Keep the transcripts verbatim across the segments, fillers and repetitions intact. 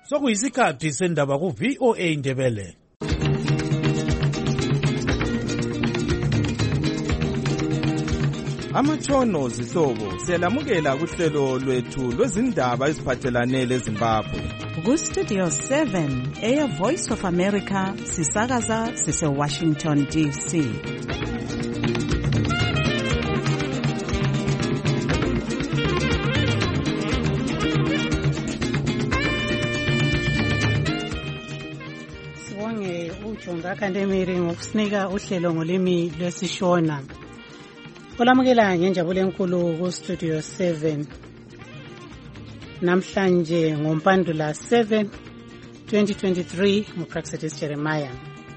sokuyisikhathi sendaba ku-V O A Ndebele. Amatshono zihlobo siyalamukela kuhlelo lwethu lwezindaba eziphathelane leZimbabwe. Ku-Studio seven, Air Voice of America, sisakaza sise-Washington D C. Sibonge uJonga Kandemiri ngokusinika uhlelo ngolimi lwesiShona. Olamukela ngenjabulo enkulu ku-Studio seven. Namhlanje ngoMpandula seven twenty twenty-three nguPraxedis Jeremiah.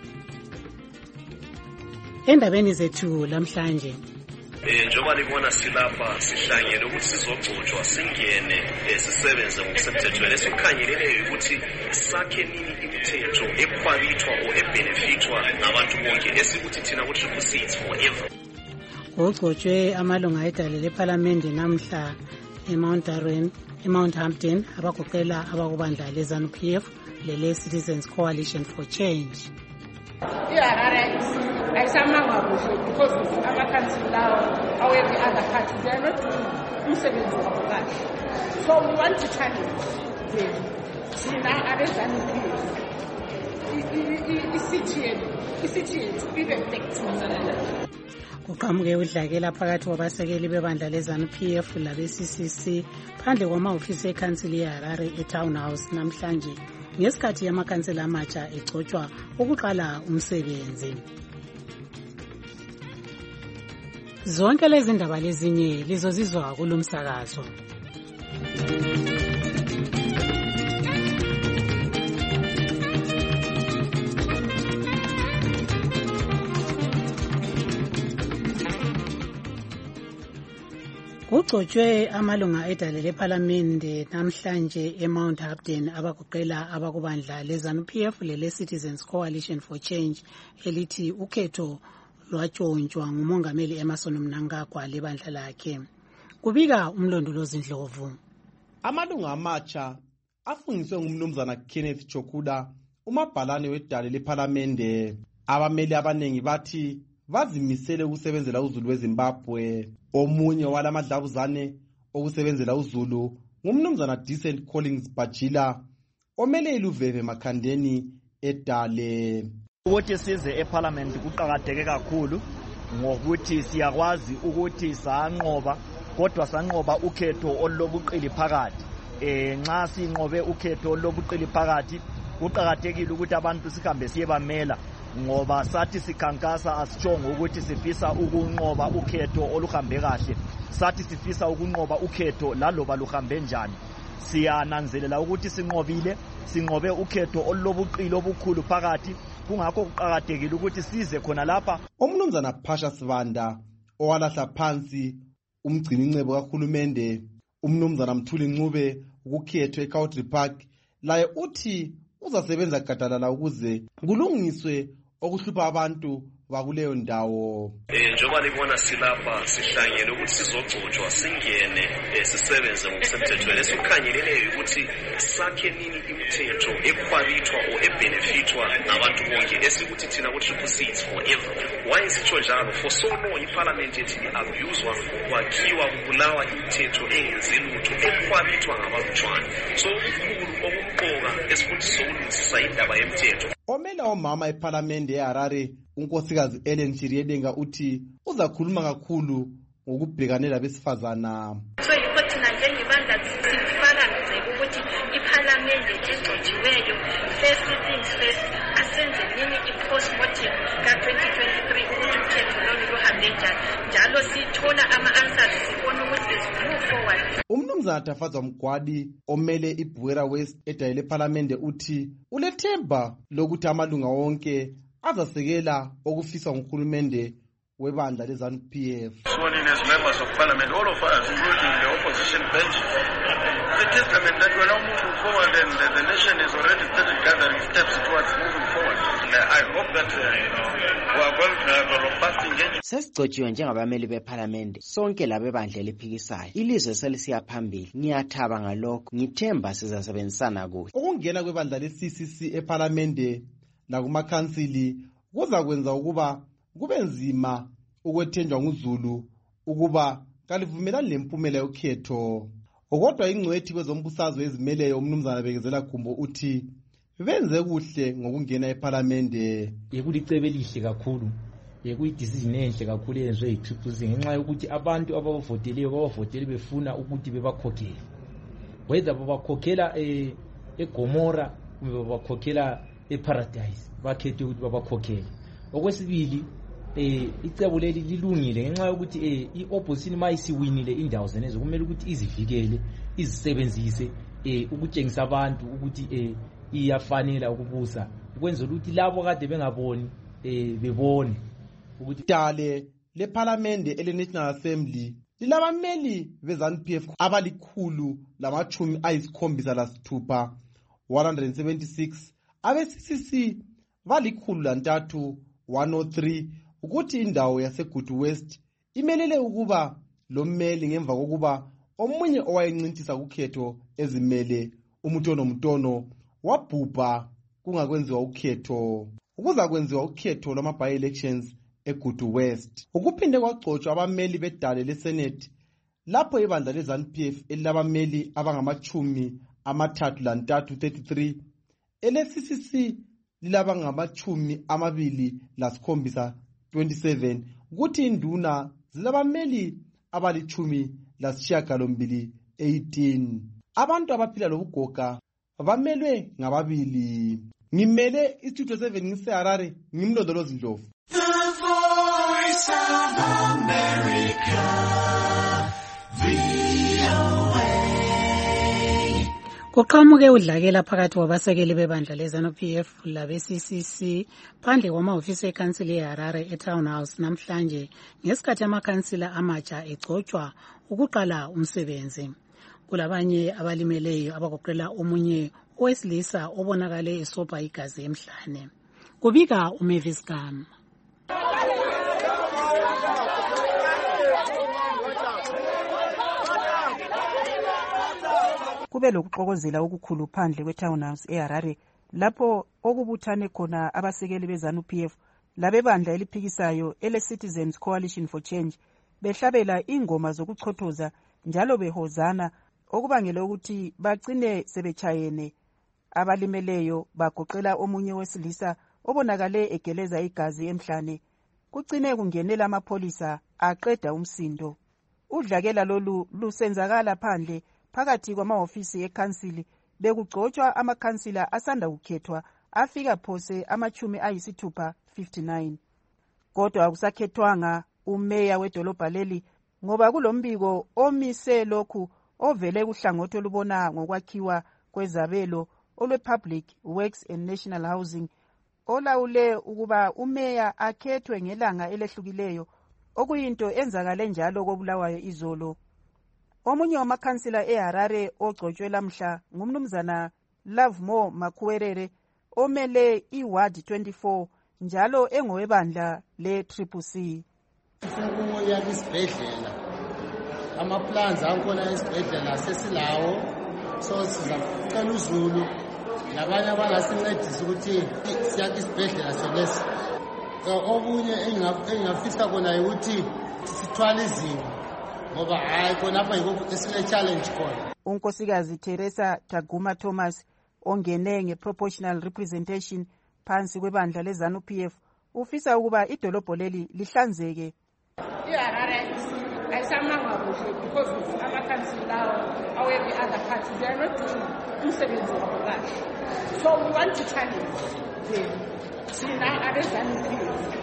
Endabeni zethu lamhlanje. Eh njengoba libona silapha sihlangene ukuthi sizogcotshwa singene sisebenze ngokusemthethweni esikukhangeleleyo ukuthi sakhe nini imithetho ekhwabithwa o ebenefitwa nabantu bonke esikuthi thina ku triple C it's forever. Kugcotshwe amalunga edale leParliament namhla eMount Darwin eMount Hampton abagoqela abakubandla leZANU P F lele Citizens Coalition for Change. Yeah, ayisamanga kuhle because ama-council lawo awevery other party they are not doing umsebenzi wabo kahle. So we want to challenge them. Thina abeZANU P F isithi yethu isithi yethu ibe effective. Kuqhamuke udlakela phakathi kwabasekeli bebandla leZANU P F labe-C C C phandle kwamahhovisi ekhansili yeHarare eTown House namhlanje ngesikhathi yamakhansela amatsha egcotshwa ukuqala umsebenzi. Zonke lezi ndaba lezinye lizozizwa kulomsakazo. Kugcotshwe amalunga edale leParliament namhlanje eMount Hampton abagoqela abakubandla leZANU P F lele Citizens Coalition for Change elithi ukhetho lwatshontshwa ngumongameli Emmerson Mnangagwa lebandla lakhe. Kubika umlondolozi Ndlovu. Amalunga amatsha afungiswe ngumnumzana Kenneth Chokuda umabhalane wedale leParliament. Abameli abanengi bathi bazimisele ukusebenzela uZulu weZimbabwe. Omunye walamadlabuzane okusebenzela uZulu ngumnumzana Decent Collins Bajila omele iLuveve Makhandeni edale. Ukuthi size eParliament kuqhakadeke kakhulu ngokuthi siyakwazi ukuthi sanqoba kodwa sanqoba ukhetho olobuqili phakathi. Eh nxa sinqobe ukhetho olobuqili phakathi kuqhakadekile ukuthi abantu sihambe siyebamela ngoba sathi sikhankasa asitshongo ukuthi sifisa ukunqoba ukhetho oluhambe kahle. Sathi sifisa ukunqoba ukhetho laloba luhambe njani. Siyananzelela ukuthi sinqobile sinqobe ukhetho olobuqili obukhulu phakathi kungakho kuqhakadekile ukuthi size khona lapha. Umnumzana Phasha Sivanda owalahla phansi umgcini ncebo kahulumende umnumzana Mthuli Ncube ukukhetho eCountry Park laye uthi uzasebenza gadalala ukuze kulungiswe okuhlupha abantu bakuleyo ndawo. Eh njengoba libona silapha sihlangene ukuthi sizogcotshwa singene sisebenze ngokusemthethweni esikukhangeleleyo ukuthi sakhe nini imithetho ekhwabithwa o ebenefitwa nabantu bonke esikuthi thina ku triple C it's forever. Why isitsho njalo? For so long iParliament yethi abuswa kwakhiwa kubulawa imithetho engenzi lutho ekhwabithwa ngabantwana. So ukukhulu okumqoka esikuthi sokulungisisa indaba yemithetho. Omela omama eParliament eHarare unkosikazi Ellen Chiriedenga uthi uzakhuluma kakhulu ngokubhekanela besifazana. So yikho thina njengebandla sifaka nje ukuthi iParliament egcotshiweyo first things first asenze nini i-postmortem ka twenty twenty-three ukuthi ukhetho lolu luhambe njani njalo sithola ama-answers sibone ukuthi move forward. Umnumzana Tafadzwa Mgwadi omele iBuera West edale leParliament uthi ulethemba lokuthi amalunga wonke azasekela okufiswa nguhulumende webandla leZANU P F. Sworn in as members of Parliament, all of us, including the opposition bench, the testament that we're now moving forward and the, the nation is already started gathering steps towards moving forward. And I hope that uh, you know, we are going to have a robust engagement. sesigcotshiwe njengabameli bephalamende sonke labebandla eliphikisayo. Ilizwe selisiya phambili. Ngiyathaba ngalokho, ngithemba sizasebenzisana kuhle. Ukungena kwebandla le-C C C ephalamende nakumakhansili kuza kwenza ukuba kube nzima ukwethenjwa nguZulu ukuba kalivumelani lempumela yokhetho. Kodwa ingcwethi kwezombusazwe ezimeleyo umnumzana Bekezela Gumbo uthi benze kuhle ngokungena ephalamende. Yekulicebe lihle kakhulu, yekuyidecision enhle kakhulu yenziwe yi-Triple C ngenxa yokuthi abantu abavoteleyo bavotele befuna ukuthi bebakhokhele. Whether babakhokhela eGomora kumbe babakhokhela eParadise, bakhethe ukuthi babakhokhele. Okwesibili, eh icebo leli lilungile ngenxa yokuthi eh iopposition mayisiwinile indawo zenezo kumele ukuthi izivikele, izisebenzise eh ukutshengisa abantu ukuthi eh iyafanela ukubusa, ukwenza ukuthi labo kade bengaboni eh bebone ukuthi dale lePhalamende ele-National Assembly lilabameli be-ZANU-P F abalikhulu lamachumi ayisikhombisa lasithupha one hundred seventy-six, abe-C C C balikhulu lantathu one oh three, ukuthi indawo yaseGudu West imelele ukuba lommeli ngemva kokuba omunye owayencintisa kukhetho ezimele uMutono Mutono wabhubha kungakwenziwa ukhetho. Ukuza kwenziwa ukhetho lwama-by-elections eGudu West ukuphinde kwagcotshwa abameli bedale leSenate lapho ibandla le-ZANU-P F elilabameli abangamachumi amathathu lantathu thirty-three, ele-C C C lilabangamachumi amabili lasikhombisa twenty-seven, ukuthi induna zilabameli abalichumi lasishiyagalombili eighteen. Abantu abaphila lobugoga bamelwe ngababili. Ngimele istudio seven ngiseHarare, ngimlondolozi Ndlovu. The Voice of America, V O A. Kuqhamuke udlakela phakathi kwabasekeli bebandla le-ZANU-P F labe-C C C phandle kwamahhovisi ekhansili yeHarare eTown House namhlanje ngesikhathi amakhansila amatsha egcotshwa ukuqala umsebenzi. Kulabanye abalimeleyo abagoqela omunye owesilisa obonakale esobha igazi emhlane. Kubika uMavis Gama. Kube lokuxokozela okukhulu phandle kweTown House eHarare lapho okubuthane khona abasekeli beZANU-P F labebandla eliphikisayo ele-Citizens Coalition for Change behlabela ingoma zokuchothoza njalo behozana okubangele ukuthi bagcine sebechayene. Abalimeleyo bagoqela omunye wesilisa obonakale egeleza igazi emhlane. Kucine kungenela amapholisa aqeda umsindo. Udlakela lolu lusenzakala phandle phakathi kwamahhovisi ekhansili bekugcotshwa amakhansila asanda kukhethwa afika phose amachumi ayisithupha fifty-nine. Kodwa akusakhethwanga umeya wedolobha leli ngoba kulombiko omise lokhu ovele kuhlangothi olubona ngokwakhiwa kwezabelo olwe-Public Works and National Housing olawule ukuba umeya akhethwe ngelanga elehlukileyo okuyinto enzakale njalo kobulawayo izolo. Omunye wamakhansila eHarare ogcotshwe lamhla ngumnumzana Lovemore Makhuwerere omele iWard twenty-four njalo engowebandla le-Triple C. Sifuna isibhedlela, amaplans akhona esibhedlela sesilawo, so sizacela uZulu nabanye abangasincedisa ukuthi siyakhe isibhedlela soleso. Okunye engingafisa kona ukuthi sithwale izimo ngoba hayi khona apha yikho esile challenge khona. Unkosikazi Teresa Taguma Thomas ongene nge-proportional representation phansi kwebandla le-ZANU-P F ufisa ukuba idolobho leli lihlanzeke. iHarare ayisamanga kuhle because of amakhansila lawo awevery other party they are not doing umsebenzi wabo kahle. So we want to challenge them. Thina abe-ZANU-P F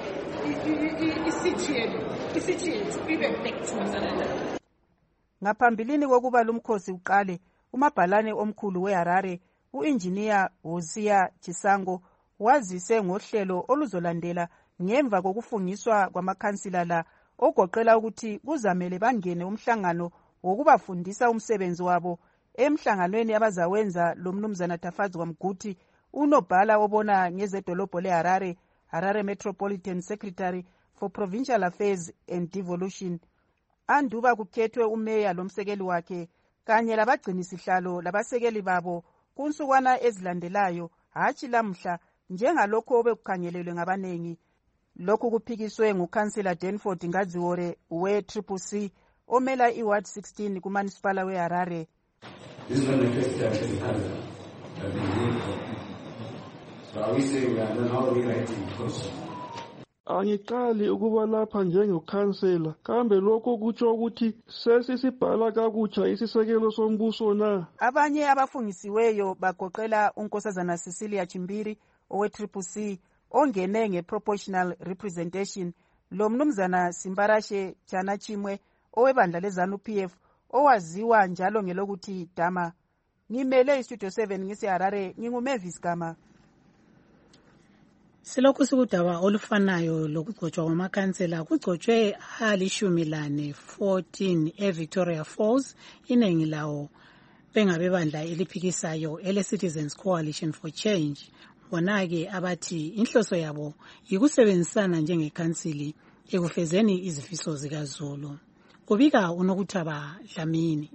ngaphambilini kokuba lumkhosi uqale umabhalane omkhulu weHarare uengineer Hosea Chisango wazise ngohlelo oluzolandela ngemva kokufungiswa kwamakhansila la ogoqela ukuthi kuzamele bangene umhlangano wokubafundisa umsebenzi wabo emhlanganweni abazawenza lomnumzana Tafazi Mguti unobhala obona ngezedolobho leHarare Harare Metropolitan Secretary for Provincial Affairs and Devolution. Anduba kukhethwe umeya lomsekeli wakhe kanye labagcinisihlalo labasekeli babo kunsukwana ezilandelayo hatshi lamhla njengalokho obekukhangelelwe ngabanengi. Lokhu kuphikiswe ngukansela Danford Ngadziwore we-Triple C omela i-Ward sixteen kumanisipala we-Harare. This is not the first time in Canada that they need for people. So are we saying that then how are we writing because Angiqali ukuba lapha njengokhansela kambe lokho kutsho ukuthi sesisibhala kakutsha isisekelo sombuso na. Abanye abafungisiweyo bagoqela unkosazana Cecilia Chimbiri owe-Triple C ongene nge-proportional representation lo mnumzana Simbarashe Chana Chimwe owebandla leZANU-P F owaziwa njalo ngelokuthi Dama. Ngimele istudio seven ngise-Harare nginguMavis Gama. Silokhu sikudaba olufanayo lokugcotshwa kwamakhansela kugcotshwe alishumi lane fourteen eVictoria Falls, iningi lawo bengabebandla eliphikisayo ele-Citizens Coalition for Change. Bona-ke abathi inhloso yabo yikusebenzisana njengekhansili ekufezeni izifiso zikaZulu. Kubika uNokuthaba Dlamini.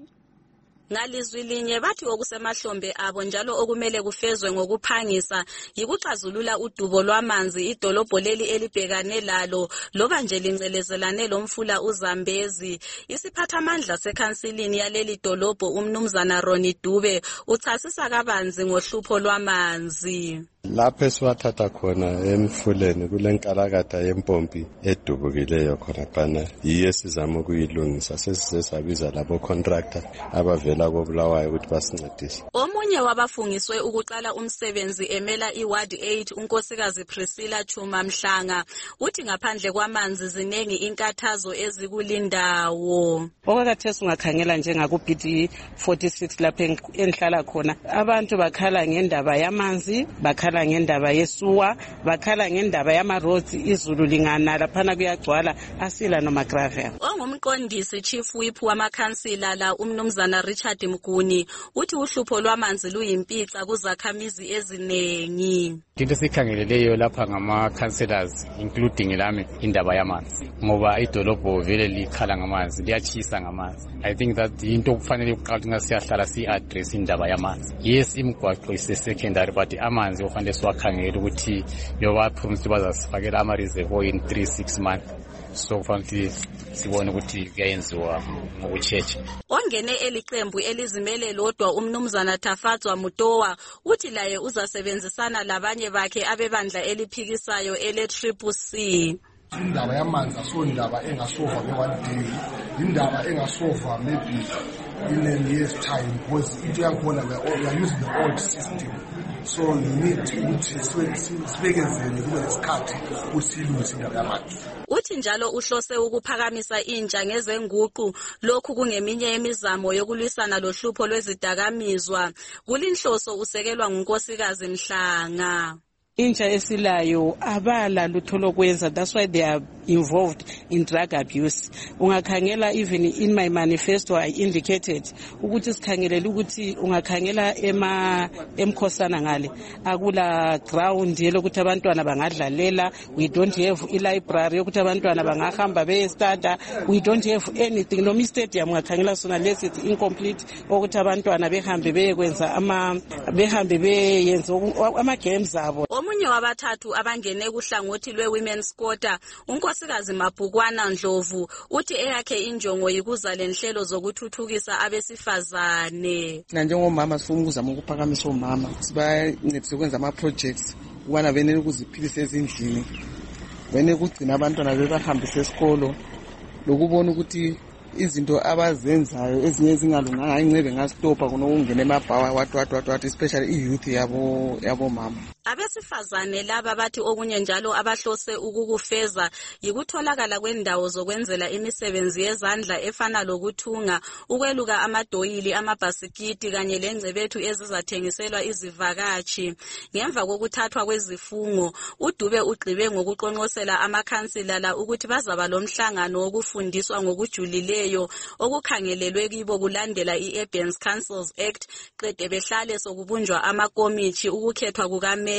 Ngalizwi linye bathi okusemahlombe abo njalo okumele kufezwe ngokuphangisa yikuxazulula udubo lwamanzi idolobho leli elibhekane lalo loba nje lincelezelane lomfula uZambezi. Isiphathamandla sekhansilini yaleli dolobho umnumzana Ronnie Dube uchasisa kabanzi ngohlupho lwamanzi. Lapho esiwathatha khona emfuleni kulenkalakatha yempompi edubukileyo khona phana yiyo sizama ukuyilungisa sesisesabiza labo contractor abavela koBulawayo ukuthi basincedise. Omunye wabafungiswe ukuqala umsebenzi emela iWard eight unkosikazi Priscilla Chuma Mhlanga uthi ngaphandle kwamanzi zinengi inkathazo ezikulindawo. Okakathesi ungakhangela njengaku B D forty-six lapha enhlala khona abantu bakhala ngendaba yamanzi bakhala ngendaba yesuwa bakhala ngendaba yama-roads izulu lingana laphana kuyagcwala asila noma gravel. Ongumqondisi chief whip wamakhansila la umnumzana Richard Mguni uthi uhlupho lwamanzi luyimpica kuzakhamizi ezinengi. Into sikhangeleleyo lapha ngama-councillors including lami indaba yamanzi ngoba idolobho vele likhala ngamanzi liyachisa ngamanzi. I think that into kufanele ukuqala siyahlala si-address indaba yamanzi. Yes, imigwaqo ise-secondary but amanzi kufanele siwakhangela ukuthi yoba promise bazasifakela ama-reservoir in three six months. So kufanele sibone ukuthi kuyenziwa ngokuchecha. Ongene eliqembu elizimele lodwa umnumzana Tafadzwa Mutowa uthi laye uzasebenzisana labanye bakhe abebandla eliphikisayo ele-Triple C. Indaba yamanzi asondaba engasova nge-one day, indaba engasova maybe in a year's time because into yakhona we are using the old system. So you need ukuthi sibekezele kube lesikhathi usilungisa indaba yamanzi. Uthi njalo uhlose ukuphakamisa intsha ngezenguqu lokhu kungeminye yemizamo yokulwisana lohlupho lwezidakamizwa. Kulinhloso usekelwa ngunkosikazi Mhlanga. Intsha esilayo abala lutho lokwenza, that's why they are involved in drug abuse. Ungakhangela even in my manifesto I indicated ukuthi sikhangelela ukuthi ungakhangela ema emkhosana ngale akula ground yelokuthi abantwana bangadlalela, we don't have a library yokuthi abantwana bangahamba beye study, we don't have anything. No stadium ungakhangela sona lesi incomplete ukuthi abantwana behambe beye kwenza ama behambe beyenza ama games abo. Omunye wabathathu abangene kuhlangothi lwe-Women's Quarter unkosikazi Mabhukwana Ndlovu uthi eyakhe injongo yikuza lenhlelo zokuthuthukisa abesifazane. Na njengomama sifuna ukuzama ukuphakamisa omama sibancedise ukwenza ama-projects ukubana benele ukuziphilisa ezindlini, benele ukugcina abantwana bebahambisa esikolo lokubona ukuthi izinto abazenzayo ezinye ezingalunganga incebe ngastopha kunokungena emabhawa watu watu watu especially i-youth yabo yabo mama. Abesifazane laba bathi okunye njalo abahlose ukukufeza yikutholakala kwendawo zokwenzela imisebenzi yezandla efana lokuthunga, ukweluka amadoyili, amabhasikiti kanye lengcebethu ezizathengiselwa izivakashi. Ngemva kokuthathwa kwezifungo, uDube ugqibe ngokuqonqosela amakhansila la ukuthi bazaba lomhlangano wokufundiswa ngokujulileyo okukhangelelwe kibo kulandela i-Urban Councils Act qede behlale sokubunjwa amakomiti ukukhethwa kukameya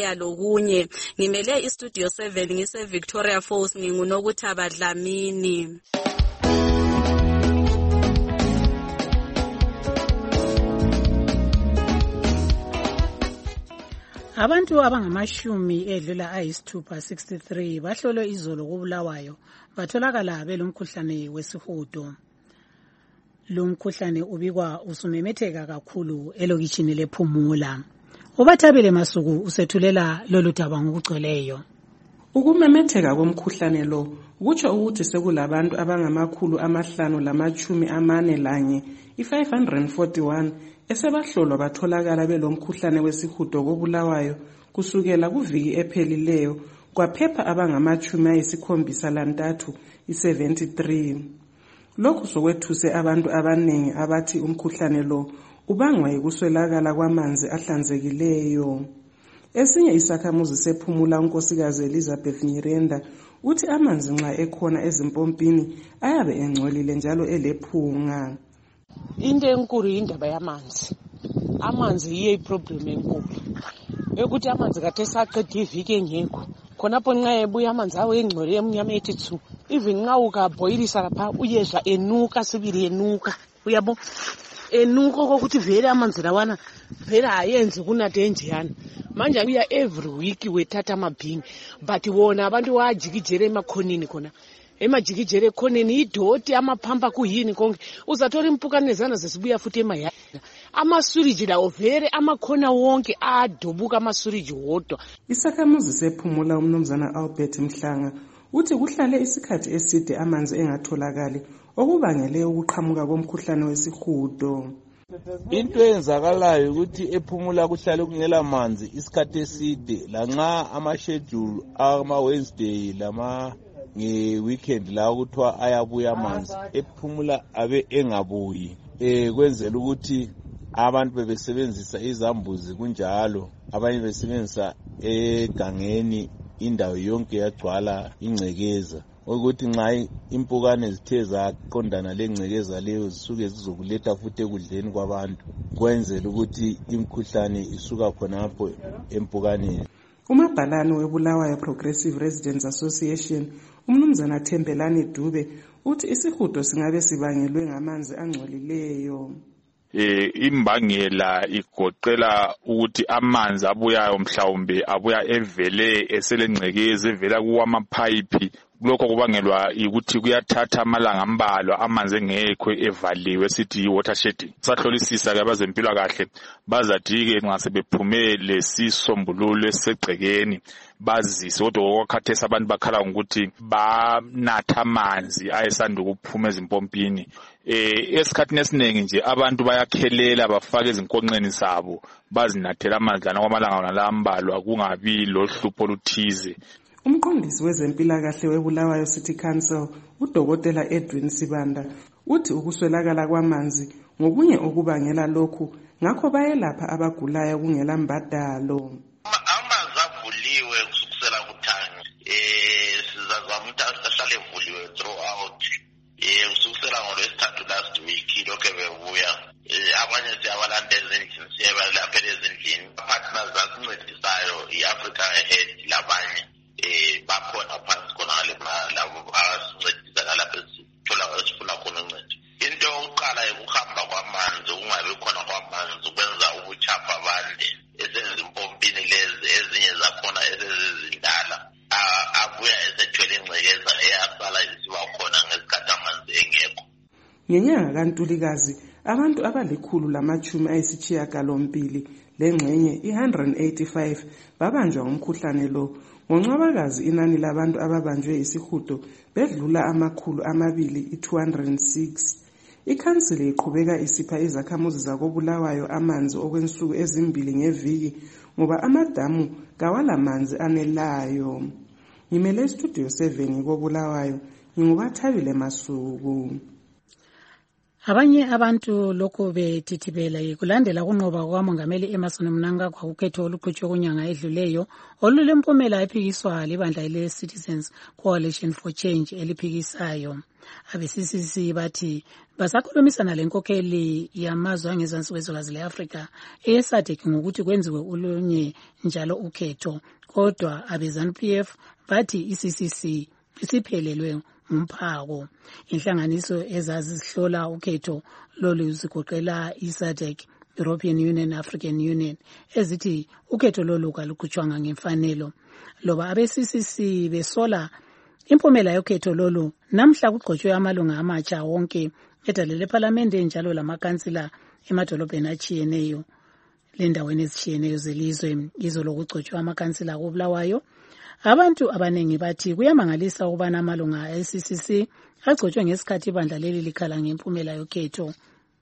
meya lokunye. Ngimele istudio seven ngise Victoria Falls ngingunokuthaba Dlamini. Abantu abangamashumi edlula ayisithupha sixty-three bahlolwe izolo koBulawayo batholakala belomkhuhlane wesihudo. Lo mkhuhlane ubikwa usumemetheka kakhulu elokishini lePhumula. Ubathabile Masuku usethulela lolu daba ngokugcweleyo. Ukumemetheka komkhuhlane lo kutsho ukuthi sekulabantu abangamakhulu amahlanu lamachumi amane lanye i-five hundred forty-one esebahlolwa batholakala belomkhuhlane wesihudo koBulawayo kusukela kuviki ephelileyo kwaphepha abangamachumi ayisikhombisa lantathu i-seventy-three. Lokhu sokwethuse abantu abaningi abathi umkhuhlane lo ubangwa yikuswelakala kwamanzi ahlanzekileyo. Esinye isakhamuzi sePhumula unkosikazi Elizabeth Nyirenda uthi amanzi nxa ekhona ezimpompini ayabe engcolile njalo elephunga. Into enkulu indaba yamanzi. Amanzi yiyo iproblem enkulu. Ekuthi amanzi kade saqeda iviki engekho. Khonapho nxa ebuya amanzi awo engcole emnyama ethi tsu. Even nxa ukaboilisa lapha uyezwa enuka sibili enuka. Uyabo enuka kokuthi vele amanzi lawana vele ayenzi kunade enjeyana. Manje uya every week wethatha amabhini but wona abantu wajikijele emakhonini khona. Emajikijele khoneni idoti amaphampa kuyini konke uzathola impukanezana zesibuya futhi emayana. Amasuriji lawo vele amakhona wonke adobuka amasuriji wodwa. Isakhamuzi sePhumula umnumzana Albert Mhlanga uthi kuhlale isikhathi eside amanzi engatholakali okubangele ukuqhamuka komkhuhlane wesihudo. Into eyenzakalayo ukuthi ePhumula kuhlale kungela manzi isikhathi eside lanxa ama-schedule ama-Wednesday lama nge-weekend la ukuthiwa ayabuya amanzi ePhumula abe engabuyi. Eh kwenzela ukuthi abantu bebesebenzisa izambuzi kunjalo abanye besebenzisa egangeni indawo yonke yagcwala ingcekeza ukuthi nxa impukane zithe zaqondana lengcekeza leyo zisuke zizokuletha futhi ekudleni kwabantu kwenzela ukuthi imkhuhlane isuka khonapho empukaneni. Umabhalane weBulawayo Progressive Residents Association umnumzana Thembelani Dube uthi isihudo singabe sibangelwe ngamanzi angcolileyo. Eh imbangela igoqela ukuthi amanzi abuyayo mhlawumbe abuya evele eselengcekeza evela kuwamapipe. Lokho kubangelwa ukuthi kuyathatha amalanga ambalwa amanzi engekho evaliwe sithi watershed. Sahlolisisa ke abazempilakahle bazathi ke nxa sebephume lesisombululo esegcekeni bazise kodwa okwakhathesa abantu bakhala ngokuthi banatha amanzi ayesanda ukuphuma ezimpompini. Eh esikhathini esiningi nje abantu bayakhelela bafaka ezinkonxeni zabo bazinathela amanzi lana kwamalanga lambalwa kungabi lohlupho oluthize. Umqondisi wezempilakahle weBulawayo City Council uDokotela Edwin Sibanda uthi ukuswelakala kwamanzi ngokunye okubangela lokhu ngakho bayelapha abagulayo kungela mbadalo. Amanzi avuliwe kusukela kuthangi eh sizazama ukuthi ahlale evuliwe throughout eh kusukela ngolwesithathu last week lokho bebuya abanye siyabalanda ezindlini siyabalapha ezindlini partners asincedisayo iAfrica Ahead labanye eh bakhona phansi khona labo asincedisa lapha sithola esifuna khona uncedo. Into yokuqala ukuhamba kwamanzi ungabe khona kwamanzi ukwenza ubuchapha abande ezimpompini lezi ezinye zakhona ezizindala abuya esethwele ingcekeza eyasala isiba khona ngesikhathi amanzi engekho. Ngenyanga kaNtulikazi abantu abalikhulu lamachumi ayisishiyagalombili lengxenye i-one hundred eighty-five babanjwa ngumkhuhlane lo. Ngoncwabakazi inani labantu ababanjwe isihudo bedlula amakhulu amabili i-two hundred six. Ikhansile iqhubeka isipha izakhamuzi zakoBulawayo amanzi okwensuku ezimbili ngeviki ngoba amadamu kawalamanzi anelayo. Ngimele studio seven koBulawayo ngingubathabile Masuku. Abanye abantu lokhu bethithibela kulandela kunqoba kukamongameli Emmerson Mnangagwa kukhetho oluqhutshwe kunyanga edluleyo olulempumela ephikiswa libandla le-Citizens Coalition for Change eliphikisayo. Abe-C C C bathi basakhulumisana lenkokheli yamazwe angezansi kwezwekazi le-Afrika eSADC ngokuthi kwenziwe ulunye njalo ukhetho, kodwa abe-ZANU-P F bathi i-C C C isiphelelwe umphako. Inhlanganiso ezazihlola ukhetho lolu zigoqela i-SADC, European Union, African Union, ezithi ukhetho lolu kalukhutshwanga ngemfanelo. Loba abe-C C C besola impumela yokhetho lolu, namhla kugcotshwe amalunga amatsha wonke edale lePhalamende njalo lamakansila emadolobheni atshiyeneyo lendaweni ezitshiyeneyo zelizwe. Izolo kugcotshwe amakansila koBulawayo. Abantu abanengi bathi kuyamangalisa ukubana amalunga e-C C C agcotshwe ngesikhathi ibandla leli likhala ngempumela yokhetho.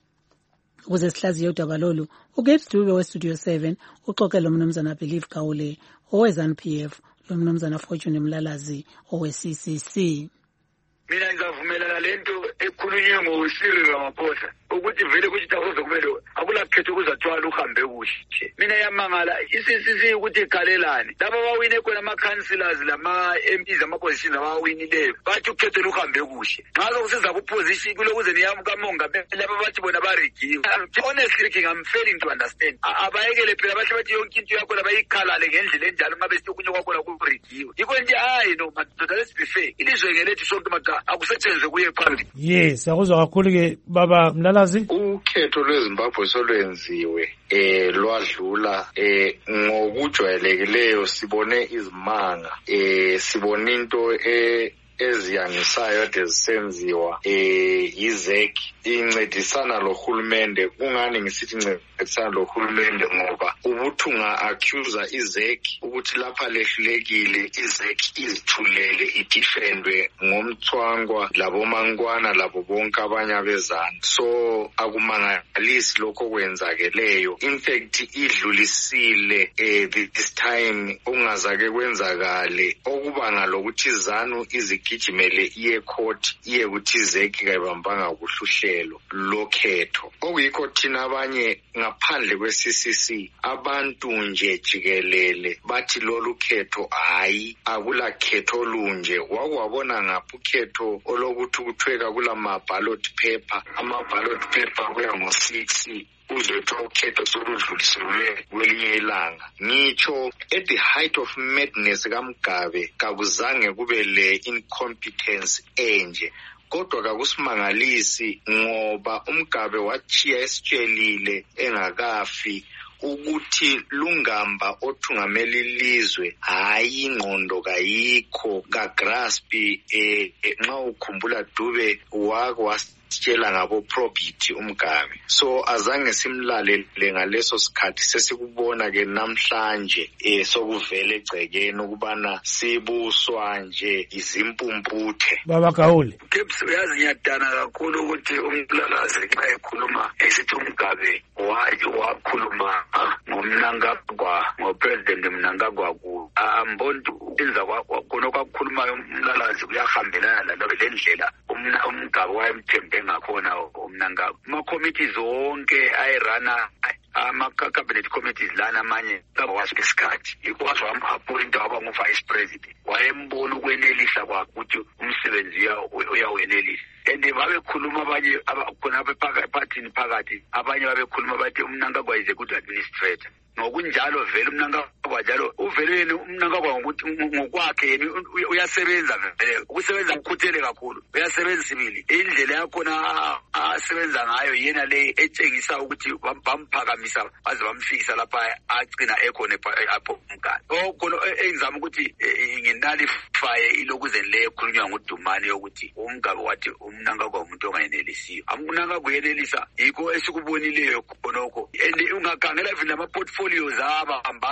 Ukuze sihlaziye udaba lolu, uGate Dube we-Studio seven uxoxe lo mnumzana Believe Gawule owe-ZANU-P F lo mnumzana Fortune Mlalazi owe-C C C. Mina ngizavumelana lento ekhulunywe ngoSiril Ramaphosa ukuthi vele kuthi takuze kumele akulakhetho kuzathwala uhambe kuhle. Mina yamangala i-C C C ukuthi ikhalelani laba bawine khona ama-councillors lama-M Ps ama-positions abawinileyo bathi ukhetho luhambe kuhle. Ngazo kusiza ku-position kulokuze niyamkamongameli laba bathi bona barigiwe. Honestly speaking, I'm failing to understand. Abayekele phela bahle bathi yonke into yakhona bayikhalale ngendlela enjalo ngabe siyokunye kwakhona kurigiwe. Yikho nje hayi no madoda, let's be fair. Ilizwe ngelethi sonke madoda akusetshenzwe kuye phambili. Yes, akuzwa kakhulu ke baba Mlalazi. Ukhetho lweZimbabwe solwenziwe eh lwadlula eh ngokujwayelekileyo sibone izimanga eh sibone into eh eziyangisayo ade zisenziwa eh izek incedisana lohulumende. Kungani ngisithi incedisana lohulumende ngoba ubuthunga accuser izek ukuthi lapha lehlulekile izek izithulele idefendwe ngomthwangwa labo mangwana labo bonke abanye abezana. So akumangalisi lokho kwenzakeleyo, in fact idlulisile eh this time ungazake kwenzakale okubanga lokuthi ZANU izigijimele iye court iye kuthi izeki kayibambanga kuhluhlelo lokhetho. Okuyikho thina abanye ngaphandle kwe-C C C abantu nje jikelele bathi lolu khetho hayi akula khetho lunje. Wakwabona ngapha ukhetho olokuthi kuthweka kula ma-ballot paper, ama-ballot paper kuya ngo-six uzetho ukhetho soludlulisiwe kwelinye ilanga. Ngitsho at the height of madness kaMgabe kakuzange kube le incompetence enje, kodwa kakusimangalisi ngoba uMgabe wachiya esitshelile engakafi ukuthi lungamba othungamela ilizwe hayi ingqondo kayikho kagraspi eh nxa ukhumbula Dube wako sitshela ngabo probity uMgabe. So azange simlalele ngaleso sikhathi sesikubona ke namhlanje eh sokuvele egcekeni ukubana sibuswa nje izimpumputhe. Baba Gawule, Gibbs uyazi ngiyadana kakhulu ukuthi uMlalazi xa ekhuluma esithi uMgabe waje wakhuluma ngomNangagwa ngopresident Mnangagwa ku ambontu inza khona kwakhuluma uMlalazi kuyahambelana lalo lendlela uMgabe wayemthembe ngakhona uMnangagwa. Ama-committees onke ayirana ama-cabinet committees lana amanye kawazi isikhathi ikwazi wam-appoint waba ngu-vice president wayembona ukwenelisa kwakhe ukuthi umsebenzi uyawenelisa. And babekhuluma abanye khona ephakathini phakathi abanye babekhuluma bathi uMnangagwa is a good administrator. Ngokunjalo vele uMnangagwa njalo uveleni uMnangagwa ngokuthi ngokwakhe yena uyasebenza vele ukusebenza ukhuthele kakhulu uyasebenza sibili. Indlela yakhona asebenza ngayo yena le etshengisa ukuthi bamphakamisa baze bamfikisa lapha agcina ekhona apho uMgabe. Okhona engizama ukuthi nginalifaye ilokuze le ekhulunywa nguDumani yokuthi uMgabe wathi uMnangagwa umuntu ongayenelisiyo. Amnangagwa yenelisa yikho esikubonileyo khonokho. And ungakhangela vile ama portfolios abahambayo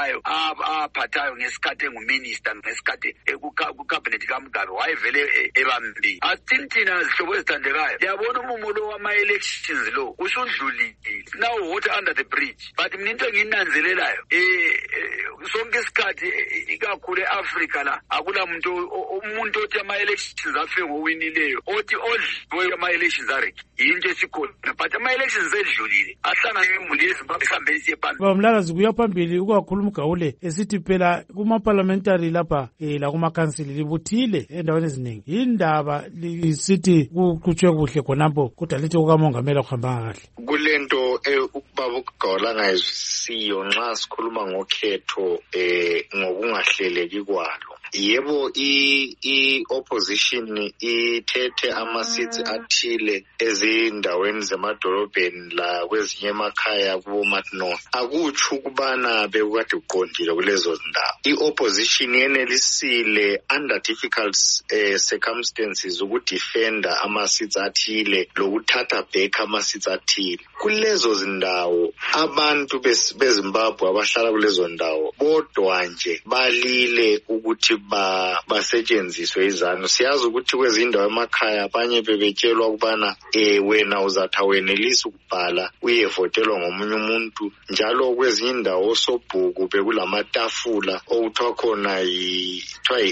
aphathayo ngesikhathi enguminister ngesikhathi kucabinet kaMgabe wayevele ebambile. Athi thina zihlobo ezithandekayo yabona umumo lo wama-elections lo usudlulile. Now water under the bridge. But mina into enginanzelelayo eh sonke isikhathi ikakhulu eAfrica la akula muntu umuntu othi ama-elections afike ngowinileyo othi odliwe ama-elections are yinto esikhona. But ama-elections edlulile ahlangane imuli yeZimbabwe ihambeni siye phambili. Bamlalazi kuya phambili ukwakhuluma uGawule esithi phela kuma-parliamentary lapha eh la kuma-council libuthile endaweni eziningi. Indaba lisithi kuqhutshwe kuhle khonapho kodwa lithi kukamongameli kuhamba kahle. Kulento ukubaba uGawula ngayizisiyo nxa sikhuluma ngokhetho eh ngokungahleleki kwalo. Yebo i i opposition ithethe ama seats athile ezindaweni zemadolobheni la kwezinye emakhaya kubo North. Akutsho ukubana bekade uqondile kulezo zindawo. I opposition yenelisile under difficult uh, circumstances ukudefenda ama seats athile lokuthatha back ama seats athile. Kulezo zindawo abantu beZimbabwe abahlala kulezo ndawo bodwa nje balile ukuthi ba basetshenziswe izanu. Siyazi ukuthi kwezindawo emakhaya abanye bebetshelwa ukubana eh wena uzatha wenelisa ukubhala uyevotelwa ngomunye umuntu njalo kwezinye indawo sobhuku bekulamatafula okuthiwa khona ithiwa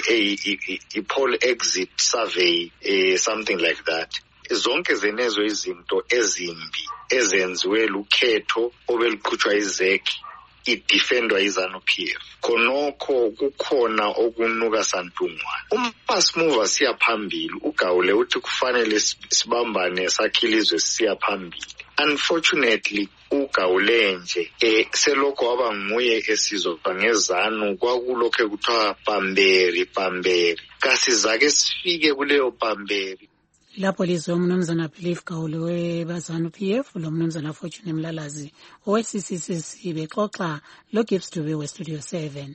i poll exit survey eh something like that. Zonke zenezo izinto ezimbi ezenziwe lukhetho obeluqhutshwa izeki idefendwa izanu P F. Khonokho kukhona okunuka santungwana. Uma simuva siya phambili uGawule uthi kufanele sibambane sakhilizwe siya phambili. Unfortunately uGawule nje eh selokho waba nguye esizwa ngezanu kwakulokho kuthiwa pamberi pamberi. Kasizake sifike kuleyo pamberi. Lapho lizwe umnumzana Belief Gawule webazanu P F lo mnumzana Fortune Mlalazi owe C C C C bexoxa lo Gibbs Dube we Studio seven.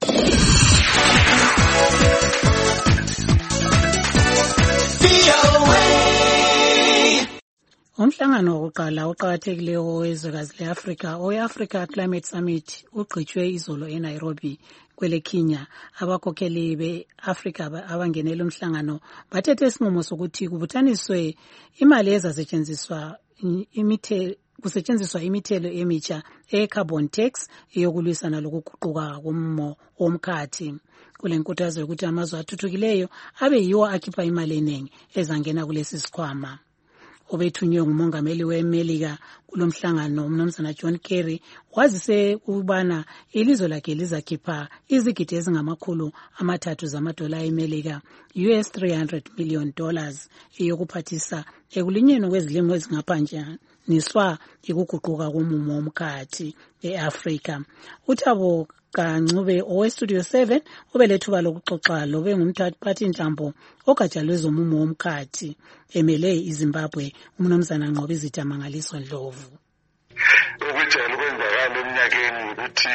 Umhlangano wokuqala uqhakathekileyo wezwekazi leAfrika owe-Africa Climate Summit ugqitshwe izolo eNairobi kwele Kenya. Abakhokheli be-Afrika abangenela umhlangano bathethe isinqumo sokuthi kubuthaniswe imali ezasetshenziswa imithe kusetshenziswa imithelo emitsha e-carbon tax eyokulwisana lokuguquka kommo womkhathi. Kule nkuthazo yokuthi amazwe athuthukileyo abe yiwo akhipha imali eningi ezangena kulesi sikhwama. Obethunywe ngumongameli weMelika kulomhlangano umnumzana John Kerry wazise ukubana ilizwe lakhe lizakhipha izigidi ezingamakhulu amathathu zamadola eMelika U S three hundred million dollars eyokuphathisa ekulinyweni kwezilimo ezingaphanjaniswa ikuguquka komumo womkhathi eAfrika. Uthabo Kancube owe Studio seven ubelethuba lokuxoxa lobe ngumphathi ntambo ogatsha lwezomumo womkhathi emele iZimbabwe umnumzana Nqobizitha Mangaliswa Ndlovu. Ukujayela ukwenzakala eminyakeni ukuthi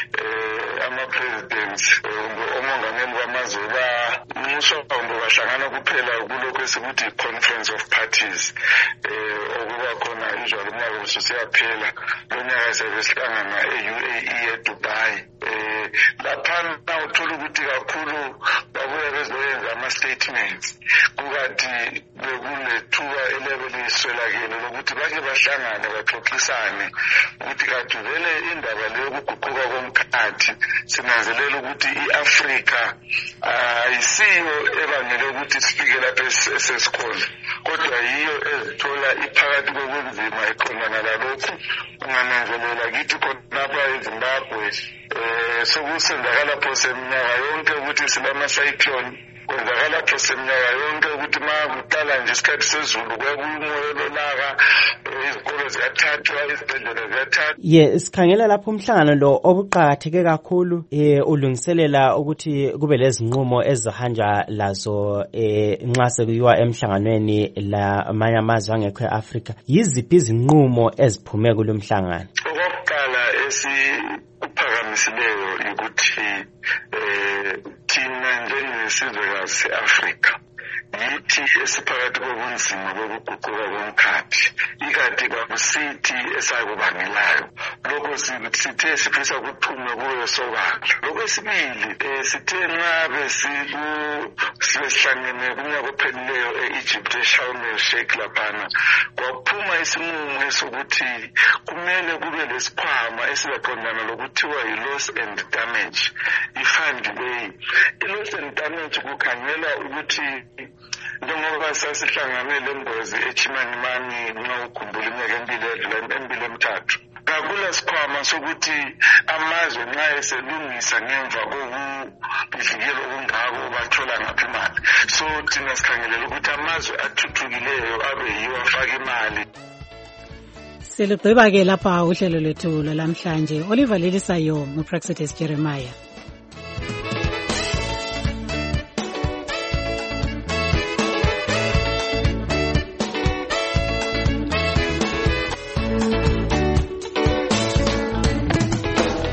ama-presidents omongameli bamazwe umshondo bahlangana kuphela kulokhu esikuthi i-conference of parties okuba khona usually umnyaka ususiyaphela lo nyaka sebesihlangana e-U A E eDubai. Laphana uthola ukuthi kakhulu babuya bezoyenza ama-statements kukathi bekulethuba elebeliswelakele lokuthi bake bahlangane baxoxisane ukuthi kathi vele indaba leyo kuguquka komkhathi sinanzelela ukuthi i-Afrika ayisiyo ebangele ukuthi sifike lapha esesikhona kodwa yiyo ezithola iphakathi kobunzima eqondana lalokhu. Ungananzelela kithi khonapha eZimbabwe eh sokusenzakala phose eminyaka yonke ukuthi silama-cyclone kwenzakala phose eminyaka yonke ukuthi ma kuqala nje isikhathi sezulu kwakumoya lolaka izikolo ziyathathwa izibhedlela ziyathathwa. Ye sikhangela lapho umhlangano lo obuqhakatheke kakhulu eh ulungiselela ukuthi kube lezinqumo ezihanja lazo eh nxa sekuyiwa emhlanganweni la amanye amazwe angekho eAfrika. Yiziphi izinqumo eziphume kulomhlangano? Okokuqala esiphakamisileyo ukuthi eh thina njengesizwekazi seAfrika yithi esiphakathi kobunzima bokuguquka komkhathi ikati kakusithi esakubangelayo lokho sithe sifisa ukuphume kuyo sobala lokwesibili sithe nxa besihlangene kunyaka ophelileyo e-Egypt eSharm el-Sheikh laphana kwaphuma isinqumo esokuthi kumele kube lesikhwama esizaqondana lokuthiwa yi-loss and damage ifund leyi i-loss and damage kukhangela ukuthi njengoba sasihlangane lengozi eChimanimani nxa ukhumbula iminyaka embili emithathu kakula sikhwama sokuthi amazwe nxa eselungisa ngemva kokuvikela okungako bathola ngaphi imali so thina sikhangelela ukuthi amazwe athuthukileyo abe yiwo afaka imali. Siligqiba ke lapha uhlelo lwethu lwalamhlanje. Oliver Lilisayo, nguPraxites Jeremiah.